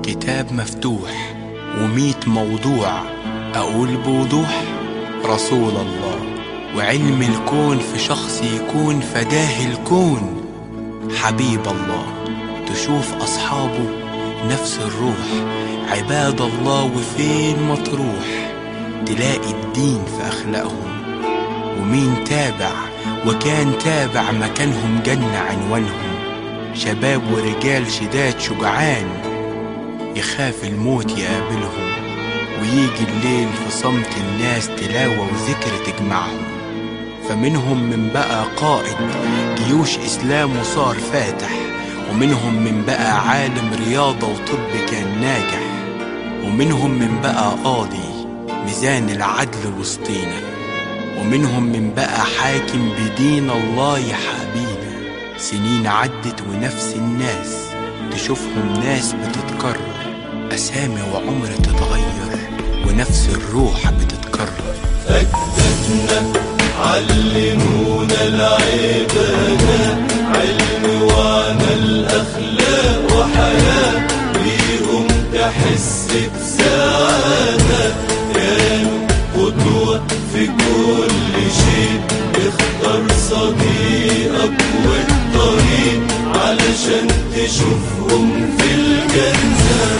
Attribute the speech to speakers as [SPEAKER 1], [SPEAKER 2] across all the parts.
[SPEAKER 1] كتاب مفتوح و100 موضوع أقول بوضوح. رسول الله وعلم الكون في شخص يكون فداه الكون. حبيب الله تشوف أصحابه نفس الروح. عباد الله وفين ما تروح تلاقي الدين في أخلاقهم. ومين تابع وكان تابع مكانهم جنة عنوانهم. شباب ورجال شداد شجعان يخاف الموت يقابلهم. ويجي الليل في صمت الناس تلاوة وذكر تجمعهم. فمنهم من بقى قائد جيوش إسلام وصار فاتح. ومنهم من بقى عالم رياضة وطب كان ناجح. ومنهم من بقى قاضي ميزان العدل وسطينا. ومنهم من بقى حاكم بدين الله يحابينا. سنين عدت ونفس الناس تشوفهم ناس بتتكرر. أسامي وعمر تتغير ونفس الروح بتتكرر.
[SPEAKER 2] أجدادنا علمونا العبادة علم وعمل أخلاق وحياة. بيهم تحس بسعادة كانوا قدوة في كل شيء. اختار صديقك والطريق علشان تشوفهم في الجنة.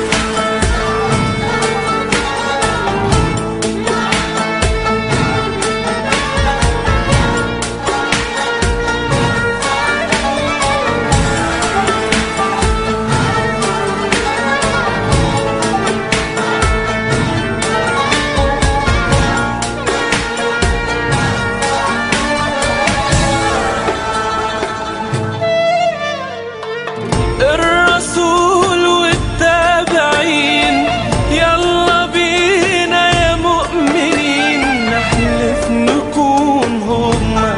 [SPEAKER 3] الرسول والتابعين يلا بينا يا مؤمنين. نحلف نكون هما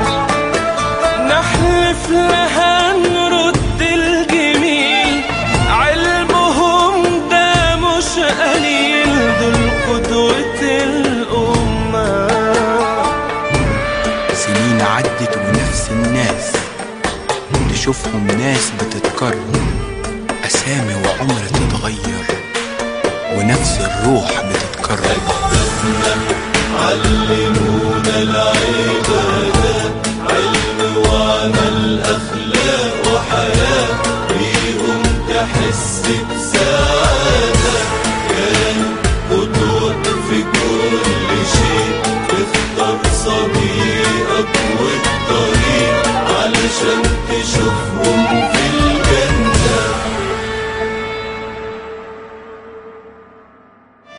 [SPEAKER 3] نحلف لها نرد الجميل. علمهم ده مش قليل دول قدوة الأمة.
[SPEAKER 1] سنين عدت ونفس الناس تشوفهم ناس بتتكرر. أسامي وعمر تتغير ونفس الروح بتتكرر.
[SPEAKER 2] علمونا العبادة علم وعمل أخلاق